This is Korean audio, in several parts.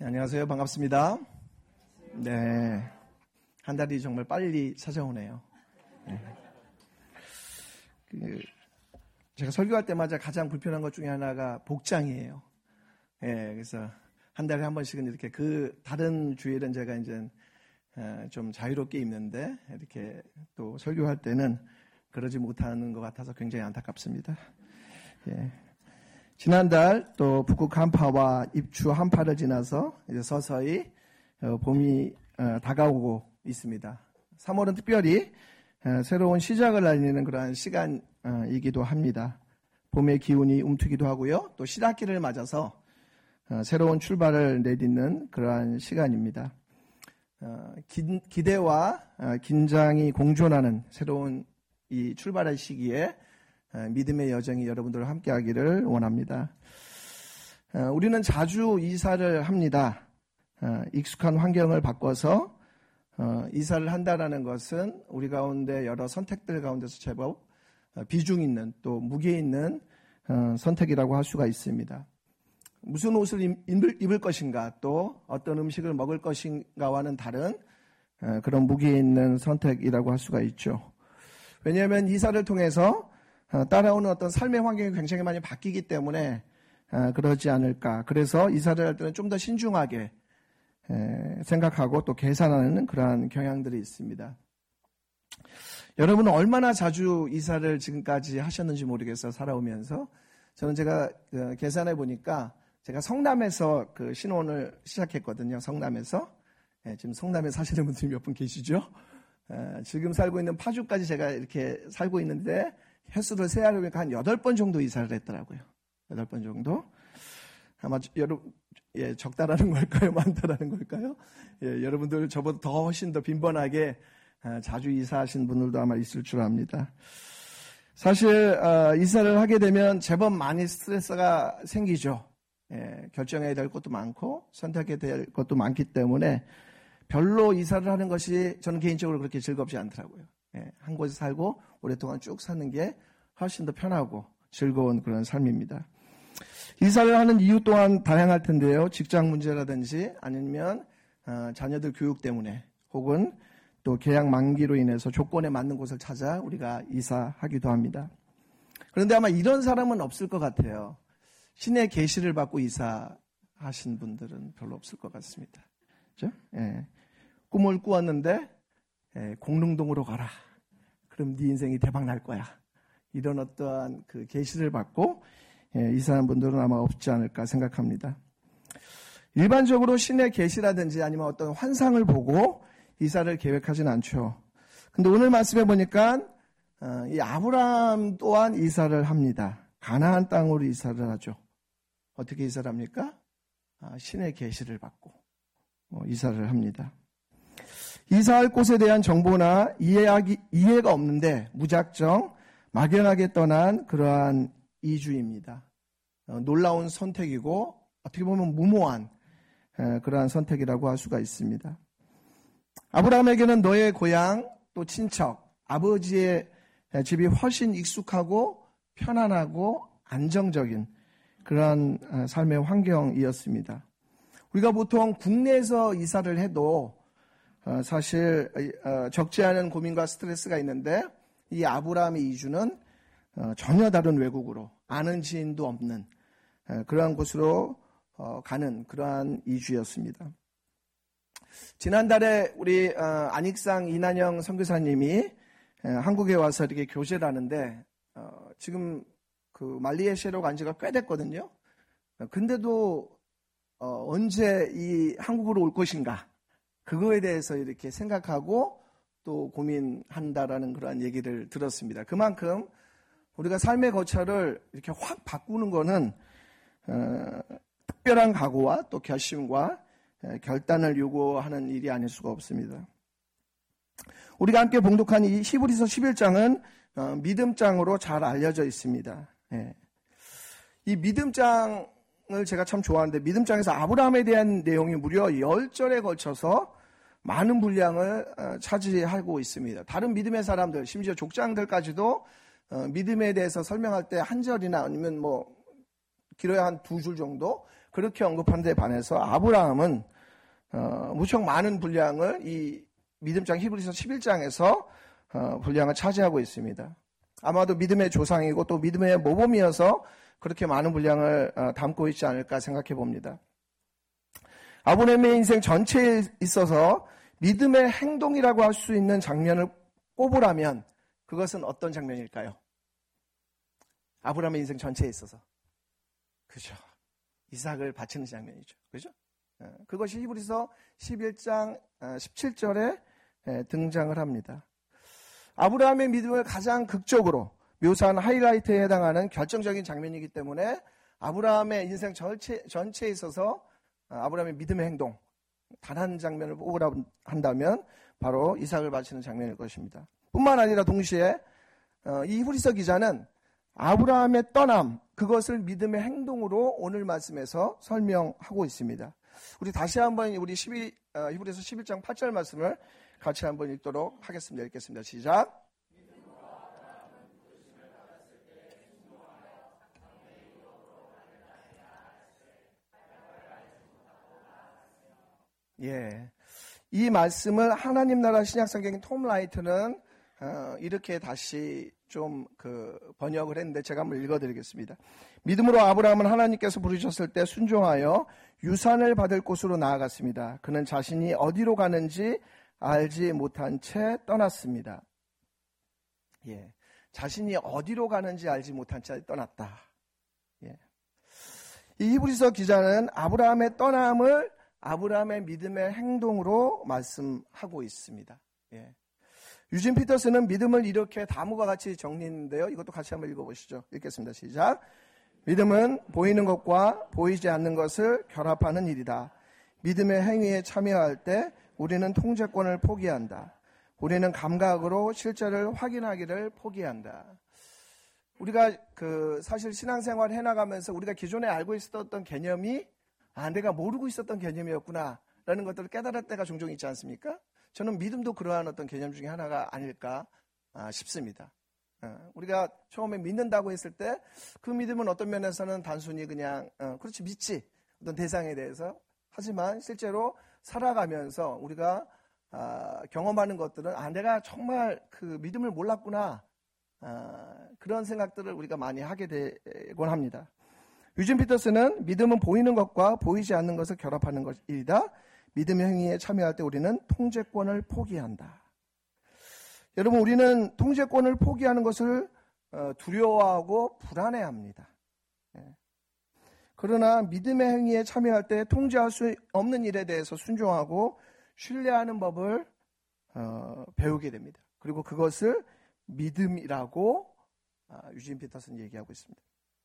안녕하세요. 반갑습니다. 네. 한 달이 정말 빨리 찾아오네요. 네. 제가 설교할 때마다 가장 불편한 것 중에 하나가 복장이에요. 네, 그래서 한 달에 한 번씩은 이렇게 다른 주일은 제가 이제 좀 자유롭게 입는데 이렇게 또 설교할 때는 그러지 못하는 것 같아서 굉장히 안타깝습니다. 예. 지난달 또 북극 한파와 입추 한파를 지나서 이제 서서히 봄이 다가오고 있습니다. 3월은 특별히 새로운 시작을 알리는 그러한 시간이기도 합니다. 봄의 기운이 움트기도 하고요. 또 신학기를 맞아서 새로운 출발을 내딛는 그러한 시간입니다. 기대와 긴장이 공존하는 새로운 이 출발의 시기에 믿음의 여정이 여러분들과 함께 하기를 원합니다. 우리는 자주 이사를 합니다. 익숙한 환경을 바꿔서 이사를 한다는 것은 우리 가운데 여러 선택들 가운데서 제법 비중 있는 또 무게 있는 선택이라고 할 수가 있습니다. 무슨 옷을 입을 것인가 또 어떤 음식을 먹을 것인가와는 다른 그런 무게 있는 선택이라고 할 수가 있죠. 왜냐하면 이사를 통해서 따라오는 어떤 삶의 환경이 굉장히 많이 바뀌기 때문에 그러지 않을까. 그래서 이사를 할 때는 좀 더 신중하게 생각하고 또 계산하는 그러한 경향들이 있습니다. 여러분은 얼마나 자주 이사를 지금까지 하셨는지 모르겠어요. 살아오면서. 저는 제가 계산해 보니까 제가 성남에서 그 신혼을 시작했거든요. 성남에서. 지금 성남에 사시는 분들이 몇 분 계시죠? 지금 살고 있는 파주까지 제가 이렇게 살고 있는데 횟수를 세어보니까 한 8번 정도 이사를 했더라고요. 8번 정도. 아마 적다라는 걸까요? 많다라는 걸까요? 예, 여러분들 저보다 더 훨씬 더 빈번하게 자주 이사하신 분들도 아마 있을 줄 압니다. 사실 이사를 하게 되면 제법 많이 스트레스가 생기죠. 예, 결정해야 될 것도 많고 선택해야 될 것도 많기 때문에 별로 이사를 하는 것이 저는 개인적으로 그렇게 즐겁지 않더라고요. 예, 한 곳에 살고 오랫동안 쭉 사는 게 훨씬 더 편하고 즐거운 그런 삶입니다. 이사를 하는 이유 또한 다양할 텐데요. 직장 문제라든지 아니면 자녀들 교육 때문에 혹은 또 계약 만기로 인해서 조건에 맞는 곳을 찾아 우리가 이사하기도 합니다. 그런데 아마 이런 사람은 없을 것 같아요. 신의 계시를 받고 이사하신 분들은 별로 없을 것 같습니다. 그렇죠? 예. 꿈을 꾸었는데 공릉동으로 가라. 그럼 네 인생이 대박 날 거야. 이런 어떠한 그 계시를 받고 이사하는 분들은 아마 없지 않을까 생각합니다. 일반적으로 신의 계시라든지 아니면 어떤 환상을 보고 이사를 계획하진 않죠. 근데 오늘 말씀해 보니까 이 아브라함 또한 이사를 합니다. 가나안 땅으로 이사를 하죠. 어떻게 이사를 합니까? 신의 계시를 받고 이사를 합니다. 이사할 곳에 대한 정보나 이해가 없는데 무작정 막연하게 떠난 그러한 이주입니다. 놀라운 선택이고 어떻게 보면 무모한 그러한 선택이라고 할 수가 있습니다. 아브라함에게는 너의 고향 또 친척, 아버지의 집이 훨씬 익숙하고 편안하고 안정적인 그러한 삶의 환경이었습니다. 우리가 보통 국내에서 이사를 해도 사실 적지 않은 고민과 스트레스가 있는데 이 아브라함의 이주는 전혀 다른 외국으로 아는 지인도 없는 그러한 곳으로 가는 그러한 이주였습니다. 지난달에 우리 안익상 이난영 선교사님이 한국에 와서 이렇게 교제를 하는데 지금 그 말리에시아로 간 지가 꽤 됐거든요. 근데도 언제 이 한국으로 올 것인가 그거에 대해서 이렇게 생각하고 또 고민한다라는 그러한 얘기를 들었습니다. 그만큼 우리가 삶의 거처를 이렇게 확 바꾸는 거는 특별한 각오와 또 결심과 결단을 요구하는 일이 아닐 수가 없습니다. 우리가 함께 봉독한 이 히브리서 11장은 믿음장으로 잘 알려져 있습니다. 이 믿음장을 제가 참 좋아하는데 믿음장에서 아브라함에 대한 내용이 무려 10절에 걸쳐서 많은 분량을 차지하고 있습니다. 다른 믿음의 사람들, 심지어 족장들까지도 믿음에 대해서 설명할 때 한 절이나 아니면 뭐 길어야 한 2줄 정도 그렇게 언급한 데 반해서 아브라함은 무척 많은 분량을 이 믿음장 히브리서 11장에서 분량을 차지하고 있습니다. 아마도 믿음의 조상이고 또 믿음의 모범이어서 그렇게 많은 분량을 담고 있지 않을까 생각해 봅니다. 아브라함의 인생 전체에 있어서 믿음의 행동이라고 할 수 있는 장면을 꼽으라면 그것은 어떤 장면일까요? 아브라함의 인생 전체에 있어서. 그죠. 이삭을 바치는 장면이죠. 그죠? 그것이 히브리서 11장 17절에 등장을 합니다. 아브라함의 믿음을 가장 극적으로 묘사한 하이라이트에 해당하는 결정적인 장면이기 때문에 아브라함의 인생 전체에 있어서 아브라함의 믿음의 행동, 단 한 장면을 보고라 한다면 바로 이삭을 바치는 장면일 것입니다. 뿐만 아니라 동시에 이 히브리서 기자는 아브라함의 떠남, 그것을 믿음의 행동으로 오늘 말씀에서 설명하고 있습니다. 우리 다시 한번 우리 히브리서 11장 8절 말씀을 같이 한번 읽도록 하겠습니다. 읽겠습니다. 시작. 예, 이 말씀을 하나님 나라 신약성경인 톰 라이트는 이렇게 다시 좀 번역을 했는데 제가 한번 읽어드리겠습니다. 믿음으로 아브라함은 하나님께서 부르셨을 때 순종하여 유산을 받을 곳으로 나아갔습니다. 그는 자신이 어디로 가는지 알지 못한 채 떠났습니다. 예, 자신이 어디로 가는지 알지 못한 채 떠났다. 예. 이 히브리서 기자는 아브라함의 떠남을 아브라함의 믿음의 행동으로 말씀하고 있습니다. 예. 유진 피터스는 믿음을 이렇게 다음과 같이 정리했는데요. 이것도 같이 한번 읽어보시죠. 읽겠습니다. 시작. 믿음은 보이는 것과 보이지 않는 것을 결합하는 일이다. 믿음의 행위에 참여할 때 우리는 통제권을 포기한다. 우리는 감각으로 실제를 확인하기를 포기한다. 우리가 사실 신앙생활 해나가면서 우리가 기존에 알고 있었던 개념이 내가 모르고 있었던 개념이었구나 라는 것들을 깨달을 때가 종종 있지 않습니까? 저는 믿음도 그러한 어떤 개념 중에 하나가 아닐까 싶습니다. 우리가 처음에 믿는다고 했을 때 그 믿음은 어떤 면에서는 단순히 그냥 그렇지 믿지 어떤 대상에 대해서 하지만 실제로 살아가면서 우리가 경험하는 것들은 내가 정말 그 믿음을 몰랐구나 그런 생각들을 우리가 많이 하게 되곤 합니다. 유진 피터스는 믿음은 보이는 것과 보이지 않는 것을 결합하는 것이다. 믿음의 행위에 참여할 때 우리는 통제권을 포기한다. 여러분, 우리는 통제권을 포기하는 것을 두려워하고 불안해합니다. 그러나 믿음의 행위에 참여할 때 통제할 수 없는 일에 대해서 순종하고 신뢰하는 법을 배우게 됩니다. 그리고 그것을 믿음이라고 유진 피터스는 얘기하고 있습니다.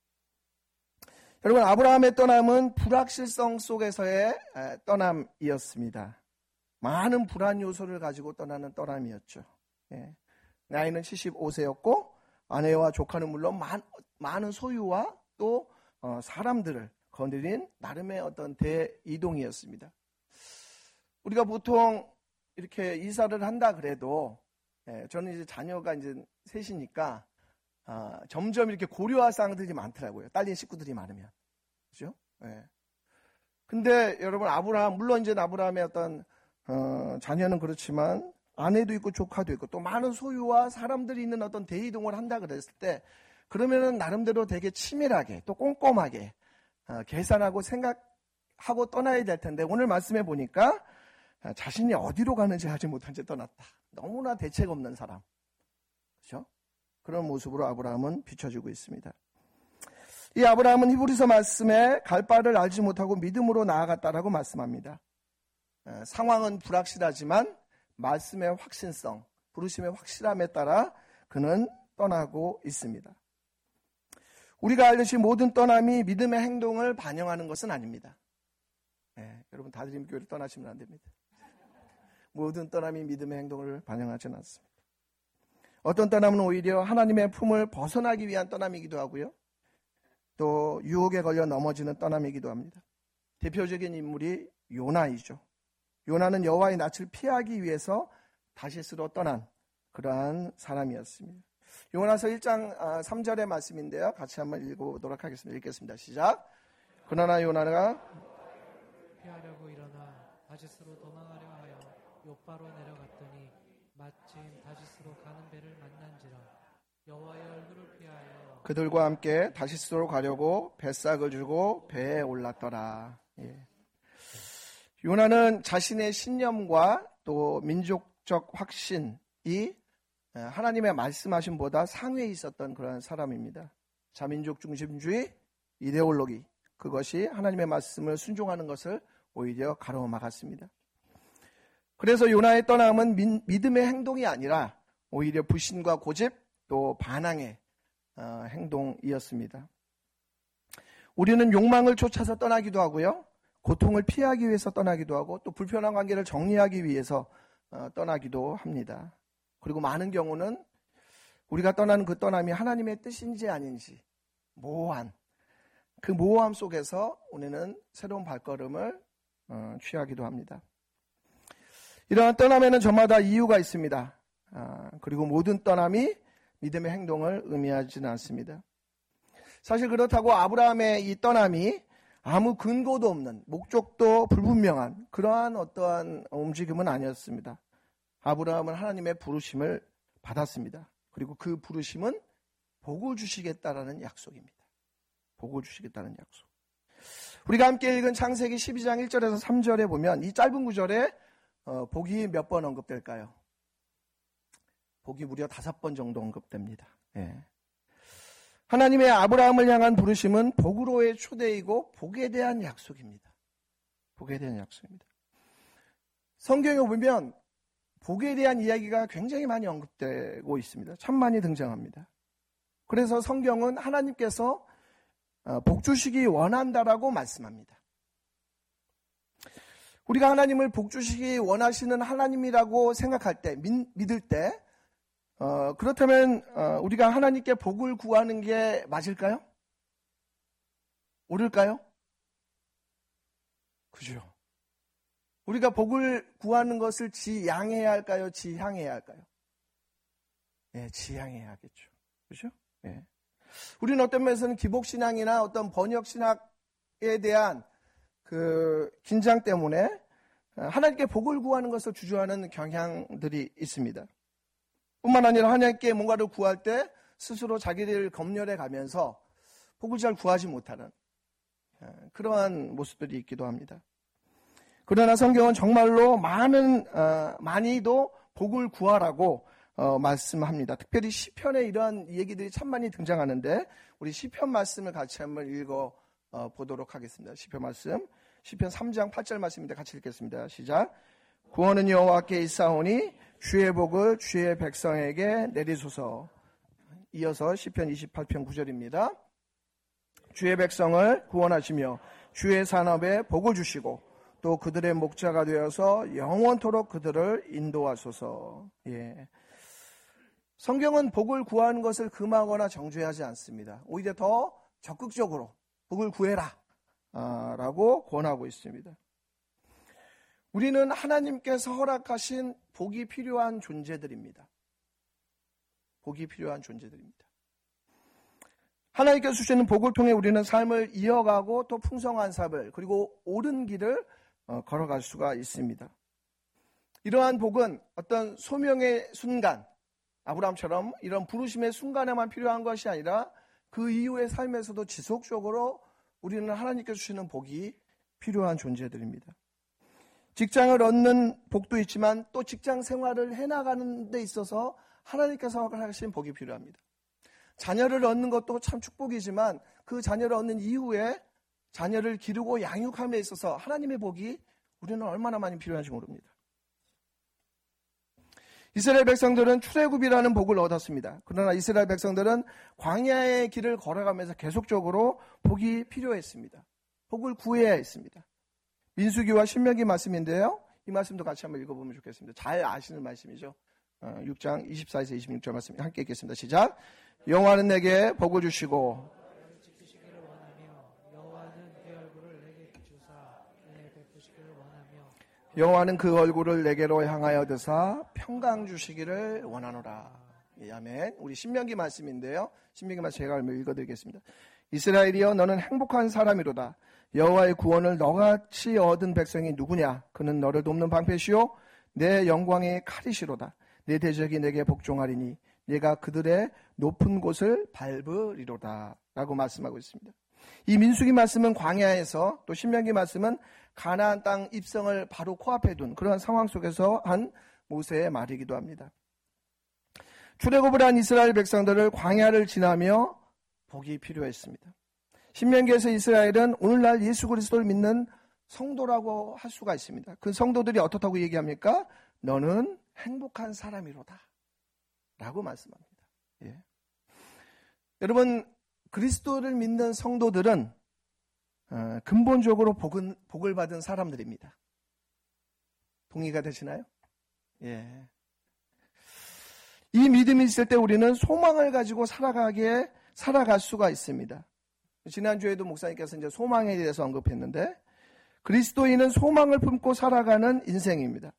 여러분, 아브라함의 떠남은 불확실성 속에서의 떠남이었습니다. 많은 불안 요소를 가지고 떠나는 떠남이었죠. 예. 나이는 75세였고 아내와 조카는 물론 많은 소유와 또 사람들을 거느린 나름의 어떤 대이동이었습니다. 우리가 보통 이렇게 이사를 한다 그래도 저는 이제 자녀가 이제 셋이니까 점점 이렇게 고려할 사항들이 많더라고요. 딸린 식구들이 많으면. 그죠? 예. 근데 여러분, 물론 이제 아브라함의 어떤, 자녀는 그렇지만 아내도 있고 조카도 있고 또 많은 소유와 사람들이 있는 어떤 대이동을 한다 그랬을 때 그러면은 나름대로 되게 치밀하게 또 꼼꼼하게 계산하고 생각하고 떠나야 될 텐데 오늘 말씀해 보니까 자신이 어디로 가는지 알지 못한 채 떠났다. 너무나 대책 없는 사람. 그렇죠? 그런 모습으로 아브라함은 비춰지고 있습니다. 이 아브라함은 히브리서 말씀에 갈 바를 알지 못하고 믿음으로 나아갔다라고 말씀합니다. 상황은 불확실하지만 말씀의 확신성, 부르심의 확실함에 따라 그는 떠나고 있습니다. 우리가 알듯이 모든 떠남이 믿음의 행동을 반영하는 것은 아닙니다. 여러분, 다드림교회를 떠나시면 안 됩니다. 모든 떠남이 믿음의 행동을 반영하지는 않습니다. 어떤 떠남은 오히려 하나님의 품을 벗어나기 위한 떠남이기도 하고요. 또 유혹에 걸려 넘어지는 떠남이기도 합니다. 대표적인 인물이 요나이죠. 요나는 여호와의 낯을 피하기 위해서 다시스로 떠난 그러한 사람이었습니다. 요나서 1장 3절의 말씀인데요. 같이 한번 읽어보도록 하겠습니다. 읽겠습니다. 시작. 그러나 요나가 피하려고 일어나 다시스로 도망하려 하여 욥바로 내려갔더니 마침 다시스로 가는 배를 만난지라. 여호와의 얼굴을 피하여 그들과 함께 다시스로 가려고 뱃삭을 주고 배에 올랐더라. 예. 요나는 자신의 신념과 또 민족적 확신이 하나님의 말씀하심보다 상위에 있었던 그런 사람입니다. 자민족 중심주의 이데올로기, 그것이 하나님의 말씀을 순종하는 것을 오히려 가로막았습니다. 그래서 요나의 떠남은 믿음의 행동이 아니라 오히려 불신과 고집 또 반항의 행동이었습니다. 우리는 욕망을 쫓아서 떠나기도 하고요, 고통을 피하기 위해서 떠나기도 하고 또 불편한 관계를 정리하기 위해서 떠나기도 합니다. 그리고 많은 경우는 우리가 떠나는 그 떠남이 하나님의 뜻인지 아닌지 모호한 그 모호함 속에서 우리는 새로운 발걸음을 취하기도 합니다. 이러한 떠남에는 저마다 이유가 있습니다. 그리고 모든 떠남이 믿음의 행동을 의미하지는 않습니다. 사실 그렇다고 아브라함의 이 떠남이 아무 근거도 없는, 목적도 불분명한 그러한 어떠한 움직임은 아니었습니다. 아브라함은 하나님의 부르심을 받았습니다. 그리고 그 부르심은 복을 주시겠다라는 약속입니다. 복을 주시겠다는 약속. 우리가 함께 읽은 창세기 12장 1절에서 3절에 보면 이 짧은 구절에 복이 몇 번 언급될까요? 복이 무려 5번 정도 언급됩니다. 예. 하나님의 아브라함을 향한 부르심은 복으로의 초대이고 복에 대한 약속입니다. 복에 대한 약속입니다. 성경에 보면 복에 대한 이야기가 굉장히 많이 언급되고 있습니다. 참 많이 등장합니다. 그래서 성경은 하나님께서 복 주시기 원한다라고 말씀합니다. 우리가 하나님을 복 주시기 원하시는 하나님이라고 생각할 때, 믿을 때, 그렇다면 우리가 하나님께 복을 구하는 게 맞을까요? 옳을까요? 그죠? 우리가 복을 구하는 것을 지양해야 할까요? 지향해야 할까요? 예, 지향해야 하겠죠. 그죠? 예. 우리는 어떤 면에서는 기복신앙이나 어떤 번역신학에 대한 그 긴장 때문에 하나님께 복을 구하는 것을 주저하는 경향들이 있습니다. 뿐만 아니라 하나님께 뭔가를 구할 때 스스로 자기를 검열해 가면서 복을 잘 구하지 못하는 그러한 모습들이 있기도 합니다. 그러나 성경은 정말로 많이도 복을 구하라고 말씀합니다. 특별히 시편에 이러한 얘기들이 참 많이 등장하는데 우리 시편 말씀을 같이 한번 읽어 보도록 하겠습니다. 시편 말씀, 시편 3장 8절 말씀입니다. 같이 읽겠습니다. 시작. 구원은 여호와께 있사오니 주의 복을 주의 백성에게 내리소서. 이어서 시편 28편 9절입니다. 주의 백성을 구원하시며 주의 산업에 복을 주시고 또 그들의 목자가 되어서 영원토록 그들을 인도하소서. 예. 성경은 복을 구하는 것을 금하거나 정죄하지 않습니다. 오히려 더 적극적으로 복을 구해라 라고 권하고 있습니다. 우리는 하나님께서 허락하신 복이 필요한 존재들입니다. 복이 필요한 존재들입니다. 하나님께서 주시는 복을 통해 우리는 삶을 이어가고 또 풍성한 삶을 그리고 옳은 길을 걸어갈 수가 있습니다. 이러한 복은 어떤 소명의 순간, 아브라함처럼 이런 부르심의 순간에만 필요한 것이 아니라 그 이후의 삶에서도 지속적으로 우리는 하나님께서 주시는 복이 필요한 존재들입니다. 직장을 얻는 복도 있지만 또 직장 생활을 해나가는 데 있어서 하나님께서 하신 복이 필요합니다. 자녀를 얻는 것도 참 축복이지만 그 자녀를 얻는 이후에 자녀를 기르고 양육함에 있어서 하나님의 복이 우리는 얼마나 많이 필요한지 모릅니다. 이스라엘 백성들은 출애굽이라는 복을 얻었습니다. 그러나 이스라엘 백성들은 광야의 길을 걸어가면서 계속적으로 복이 필요했습니다. 복을 구해야 했습니다. 민수기와 신명기 말씀인데요. 이 말씀도 같이 한번 읽어보면 좋겠습니다. 잘 아시는 말씀이죠. 6장 24에서 26절 말씀 함께 읽겠습니다. 시작. 여호와는 내게 복을 주시고 여호와는 그 얼굴을 내게로 향하여 드사 평강 주시기를 원하노라. 예, 아멘. 우리 신명기 말씀인데요. 신명기 말씀 제가 읽어드리겠습니다. 이스라엘이여 너는 행복한 사람이로다. 여호와의 구원을 너같이 얻은 백성이 누구냐? 그는 너를 돕는 방패시오 내 영광의 칼이시로다. 내 대적이 내게 복종하리니 내가 그들의 높은 곳을 밟으리로다 라고 말씀하고 있습니다. 이 민수기 말씀은 광야에서, 또 신명기 말씀은 가나안 땅 입성을 바로 코앞에 둔 그런 상황 속에서 한 모세의 말이기도 합니다. 출애굽을 한 이스라엘 백성들을 광야를 지나며 복이 필요했습니다. 신명기에서 이스라엘은 오늘날 예수 그리스도를 믿는 성도라고 할 수가 있습니다. 그 성도들이 어떻다고 얘기합니까? 너는 행복한 사람이로다 라고 말씀합니다. 예. 여러분, 그리스도를 믿는 성도들은 근본적으로 복을 받은 사람들입니다. 동의가 되시나요? 예. 이 믿음이 있을 때 우리는 소망을 가지고 살아갈 수가 있습니다. 지난주에도 목사님께서 이제 소망에 대해서 언급했는데, 그리스도인은 소망을 품고 살아가는 인생입니다.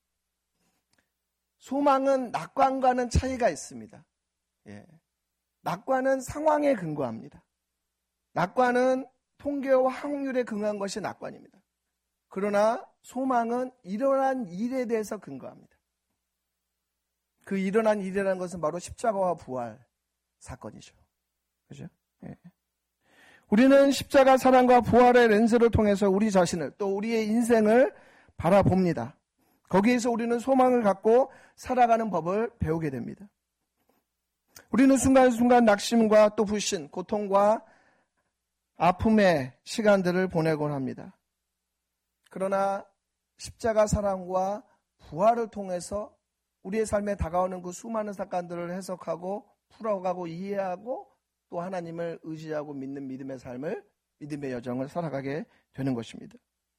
소망은 낙관과는 차이가 있습니다. 예. 낙관은 상황에 근거합니다. 낙관은 통계와 확률에 근거한 것이 낙관입니다. 그러나 소망은 일어난 일에 대해서 근거합니다. 그 일어난 일이라는 것은 바로 십자가와 부활 사건이죠. 그죠? 예. 우리는 십자가 사랑과 부활의 렌즈를 통해서 우리 자신을, 또 우리의 인생을 바라봅니다. 거기에서 우리는 소망을 갖고 살아가는 법을 배우게 됩니다. 우리는 순간순간 낙심과 또 불신, 고통과 아픔의 시간들을 보내곤 합니다. 그러나 십자가 사랑과 부활을 통해서 우리의 삶에 다가오는 그 수많은 사건들을 해석하고 풀어가고 이해하고 또 하나님을 의지하고 믿는 믿음의 삶을, 믿음의 여정을 살아가게 되는 것입니다.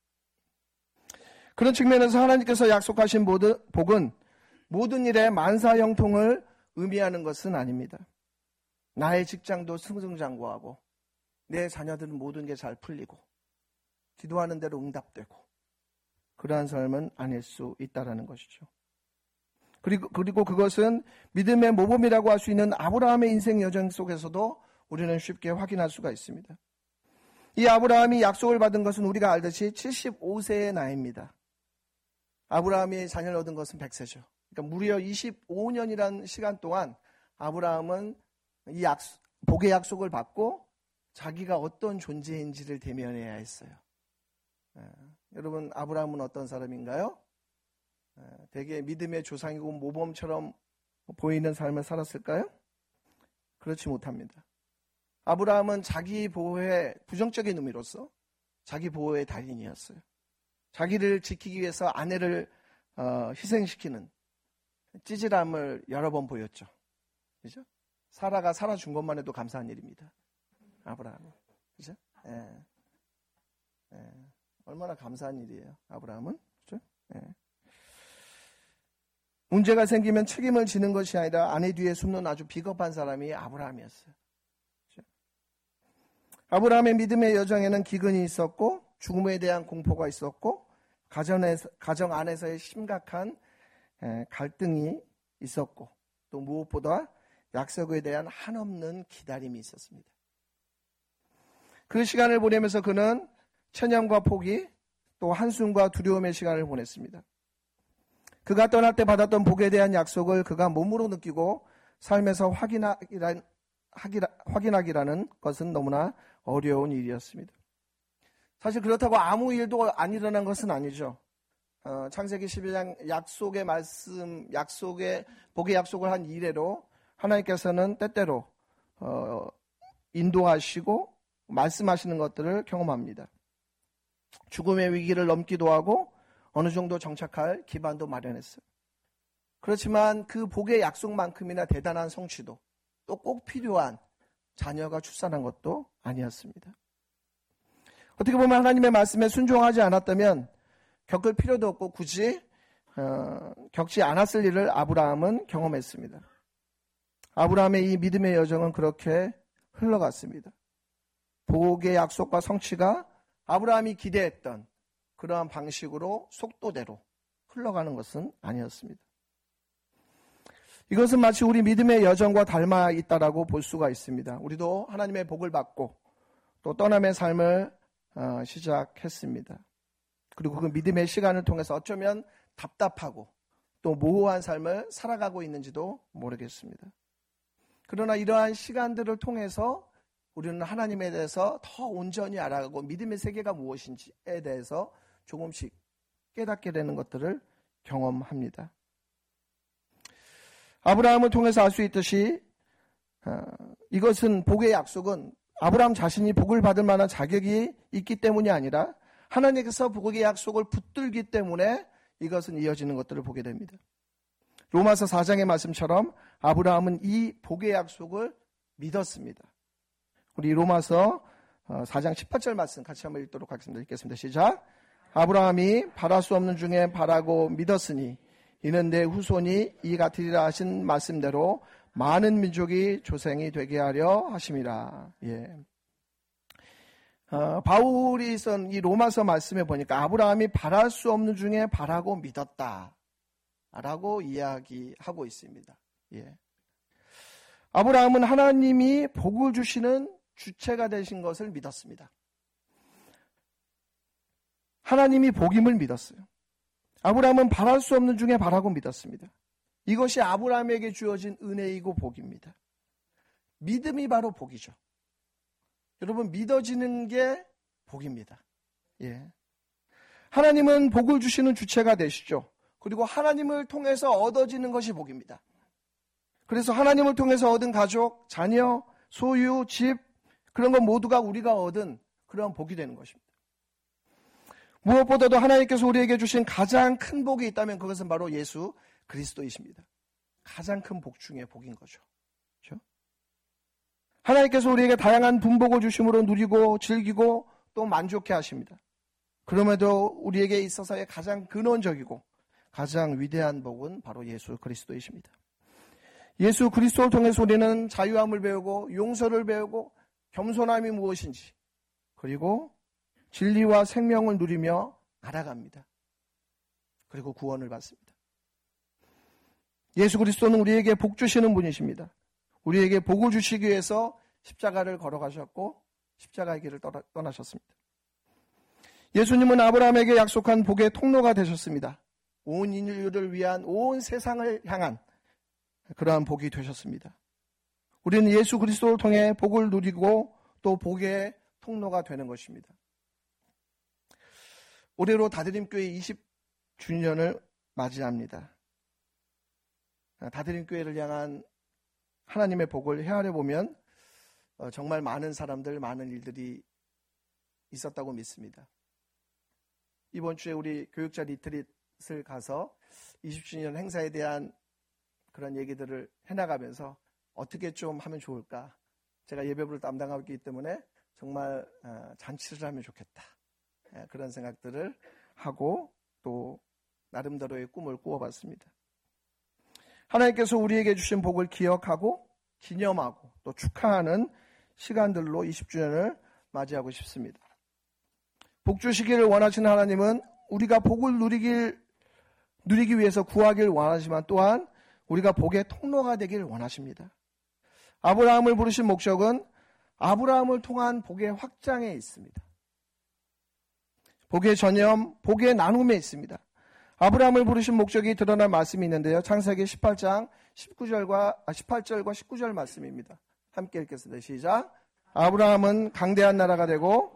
그런 측면에서 하나님께서 약속하신 복은 모든 일에 만사형통을 의미하는 것은 아닙니다. 나의 직장도 승승장구하고 내 자녀들은 모든 게 잘 풀리고 기도하는 대로 응답되고 그러한 삶은 아닐 수 있다는 것이죠. 그리고 그것은 믿음의 모범이라고 할 수 있는 아브라함의 인생 여정 속에서도 우리는 쉽게 확인할 수가 있습니다. 이 아브라함이 약속을 받은 것은 우리가 알듯이 75세의 나이입니다. 아브라함이 자녀를 얻은 것은 100세죠. 그러니까 무려 25년이라는 시간 동안 아브라함은 이 복의 약속을 받고 자기가 어떤 존재인지를 대면해야 했어요. 여러분, 아브라함은 어떤 사람인가요? 되게 믿음의 조상이고 모범처럼 보이는 삶을 살았을까요? 그렇지 못합니다. 아브라함은 자기 보호의 부정적인 의미로서 자기 보호의 달인이었어요. 자기를 지키기 위해서 아내를 희생시키는 찌질함을 여러 번 보였죠. 그죠? 사라가 살아준 것만 해도 감사한 일입니다. 아브라함은. 그죠? 얼마나 감사한 일이에요. 아브라함은. 그죠? 문제가 생기면 책임을 지는 것이 아니라 아내 뒤에 숨는 아주 비겁한 사람이 아브라함이었어요. 그죠? 아브라함의 믿음의 여정에는 기근이 있었고 죽음에 대한 공포가 있었고 가정 안에서의 심각한 갈등이 있었고 또 무엇보다 약속에 대한 한없는 기다림이 있었습니다. 그 시간을 보내면서 그는 체념과 포기 또 한숨과 두려움의 시간을 보냈습니다. 그가 떠날 때 받았던 복에 대한 약속을 그가 몸으로 느끼고 삶에서 확인하기라는 것은 너무나 어려운 일이었습니다. 사실 그렇다고 아무 일도 안 일어난 것은 아니죠. 창세기 12장 약속의 말씀, 복의 약속을 한 이래로 하나님께서는 때때로 인도하시고 말씀하시는 것들을 경험합니다. 죽음의 위기를 넘기도 하고 어느 정도 정착할 기반도 마련했어요. 그렇지만 그 복의 약속만큼이나 대단한 성취도 또 꼭 필요한 자녀가 출산한 것도 아니었습니다. 어떻게 보면 하나님의 말씀에 순종하지 않았다면 겪을 필요도 없고 굳이 겪지 않았을 일을 아브라함은 경험했습니다. 아브라함의 이 믿음의 여정은 그렇게 흘러갔습니다. 복의 약속과 성취가 아브라함이 기대했던 그러한 방식으로 속도대로 흘러가는 것은 아니었습니다. 이것은 마치 우리 믿음의 여정과 닮아 있다라고 볼 수가 있습니다. 우리도 하나님의 복을 받고 또 떠남의 삶을 시작했습니다. 그리고 그 믿음의 시간을 통해서 어쩌면 답답하고 또 모호한 삶을 살아가고 있는지도 모르겠습니다. 그러나 이러한 시간들을 통해서 우리는 하나님에 대해서 더 온전히 알아가고 믿음의 세계가 무엇인지에 대해서 조금씩 깨닫게 되는 것들을 경험합니다. 아브라함을 통해서 알 수 있듯이 이것은 복의 약속은 아브라함 자신이 복을 받을 만한 자격이 있기 때문이 아니라 하나님께서 복의 약속을 붙들기 때문에 이것은 이어지는 것들을 보게 됩니다. 로마서 4장의 말씀처럼 아브라함은 이 복의 약속을 믿었습니다. 우리 로마서 4장 18절 말씀 같이 한번 읽도록 하겠습니다. 읽겠습니다. 시작. 아브라함이 바랄 수 없는 중에 바라고 믿었으니 이는 내 후손이 이 같으리라 하신 말씀대로 많은 민족이 조상이 되게 하려 하심이라. 예. 바울이 쓴 이 로마서 말씀에 보니까 아브라함이 바랄 수 없는 중에 바라고 믿었다 라고 이야기하고 있습니다. 예. 아브라함은 하나님이 복을 주시는 주체가 되신 것을 믿었습니다. 하나님이 복임을 믿었어요. 아브라함은 바랄 수 없는 중에 바라고 믿었습니다. 이것이 아브라함에게 주어진 은혜이고 복입니다. 믿음이 바로 복이죠. 여러분, 믿어지는 게 복입니다. 예. 하나님은 복을 주시는 주체가 되시죠. 그리고 하나님을 통해서 얻어지는 것이 복입니다. 그래서 하나님을 통해서 얻은 가족, 자녀, 소유, 집, 그런 것 모두가 우리가 얻은 그런 복이 되는 것입니다. 무엇보다도 하나님께서 우리에게 주신 가장 큰 복이 있다면 그것은 바로 예수 그리스도이십니다. 가장 큰 복 중에 복인 거죠. 그렇죠? 하나님께서 우리에게 다양한 분복을 주심으로 누리고 즐기고 또 만족해 하십니다. 그럼에도 우리에게 있어서의 가장 근원적이고 가장 위대한 복은 바로 예수 그리스도이십니다. 예수 그리스도를 통해서 우리는 자유함을 배우고 용서를 배우고 겸손함이 무엇인지 그리고 진리와 생명을 누리며 알아갑니다. 그리고 구원을 받습니다. 예수 그리스도는 우리에게 복 주시는 분이십니다. 우리에게 복을 주시기 위해서 십자가를 걸어가셨고 십자가의 길을 떠나셨습니다. 예수님은 아브라함에게 약속한 복의 통로가 되셨습니다. 온 인류를 위한 온 세상을 향한 그러한 복이 되셨습니다. 우리는 예수 그리스도를 통해 복을 누리고 또 복의 통로가 되는 것입니다. 올해로 다드림교회 20주년을 맞이합니다. 다드림교회를 향한 하나님의 복을 헤아려 보면 정말 많은 사람들, 많은 일들이 있었다고 믿습니다. 이번 주에 우리 교육자 리트릿을 가서 20주년 행사에 대한 그런 얘기들을 해나가면서 어떻게 좀 하면 좋을까? 제가 예배부를 담당하고 있기 때문에 정말 잔치를 하면 좋겠다. 그런 생각들을 하고 또 나름대로의 꿈을 꾸어봤습니다. 하나님께서 우리에게 주신 복을 기억하고 기념하고 또 축하하는 시간들로 20주년을 맞이하고 싶습니다. 복 주시기를 원하시는 하나님은 우리가 복을 누리기 위해서 구하기를 원하지만 또한 우리가 복의 통로가 되기를 원하십니다. 아브라함을 부르신 목적은 아브라함을 통한 복의 확장에 있습니다. 복의 전염, 복의 나눔에 있습니다. 아브라함을 부르신 목적이 드러난 말씀이 있는데요. 창세기 18장 18절과 19절 말씀입니다. 함께 읽겠습니다. 시작. 아브라함은 강대한 나라가 되고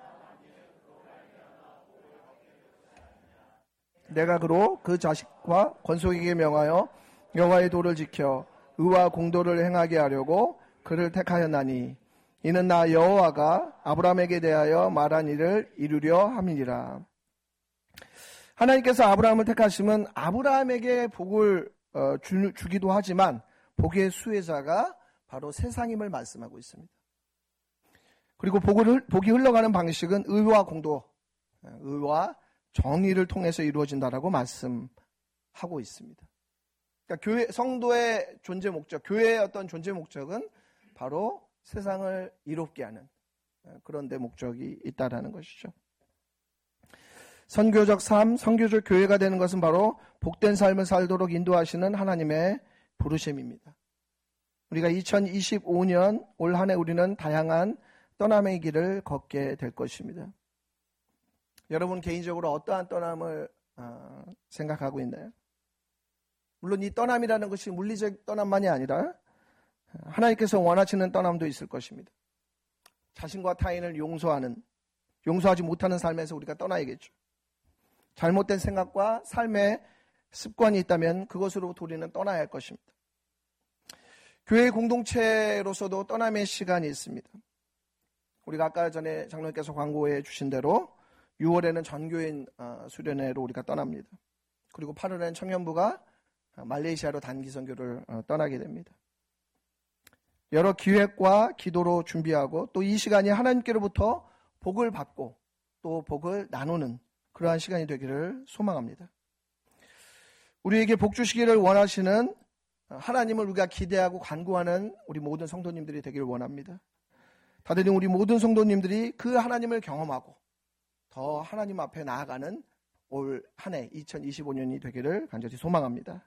내가 그로 그 자식과 권속에게 명하여 여호와의 도를 지켜 의와 공도를 행하게 하려고 그를 택하였나니 이는 나 여호와가 아브라함에게 대하여 말한 일을 이루려 함이니라. 하나님께서 아브라함을 택하심은 아브라함에게 복을 주기도 하지만 복의 수혜자가 바로 세상임을 말씀하고 있습니다. 그리고 복이 흘러가는 방식은 의와 공도, 의와 정의를 통해서 이루어진다라고 말씀하고 있습니다. 그러니까 교회, 성도의 존재 목적, 교회의 어떤 존재 목적은 바로 세상을 이롭게 하는 그런 데 목적이 있다라는 것이죠. 선교적 삶, 선교적 교회가 되는 것은 바로 복된 삶을 살도록 인도하시는 하나님의 부르심입니다. 우리가 2025년 올 한 해 우리는 다양한 떠남의 길을 걷게 될 것입니다. 여러분 개인적으로 어떠한 떠남을 생각하고 있나요? 물론 이 떠남이라는 것이 물리적 떠남만이 아니라 하나님께서 원하시는 떠남도 있을 것입니다. 자신과 타인을 용서하지 못하는 삶에서 우리가 떠나야겠죠. 잘못된 생각과 삶의 습관이 있다면 그것으로부터 우리는 떠나야 할 것입니다. 교회 공동체로서도 떠남의 시간이 있습니다. 우리가 아까 전에 장로님께서 광고해 주신 대로 6월에는 전교인 수련회로 우리가 떠납니다. 그리고 8월에는 청년부가 말레이시아로 단기 선교를 떠나게 됩니다. 여러 기획과 기도로 준비하고 또 이 시간이 하나님께로부터 복을 받고 또 복을 나누는 그러한 시간이 되기를 소망합니다. 우리에게 복 주시기를 원하시는 하나님을 우리가 기대하고 간구하는 우리 모든 성도님들이 되기를 원합니다. 다들 우리 모든 성도님들이 그 하나님을 경험하고 더 하나님 앞에 나아가는 올 한 해 2025년이 되기를 간절히 소망합니다.